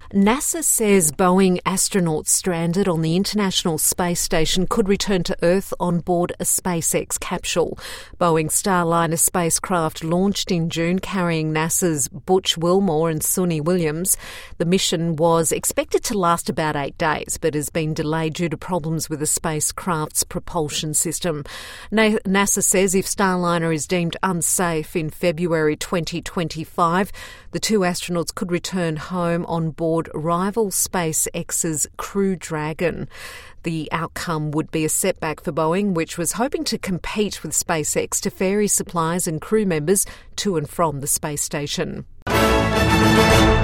NASA says Boeing astronauts stranded on the International Space Station could return to Earth on board a SpaceX capsule. Boeing Starliner spacecraft launched in June carrying NASA's Butch Wilmore and Suni Williams. The mission was expected to last about 8 days, but has been delayed due to problems with the spacecraft's propulsion system. NASA says if Starliner is deemed unsafe in February 2025, the two astronauts could return home on board rival SpaceX's Crew Dragon. The outcome would be a setback for Boeing, which was hoping to compete with SpaceX to ferry supplies and crew members to and from the space station.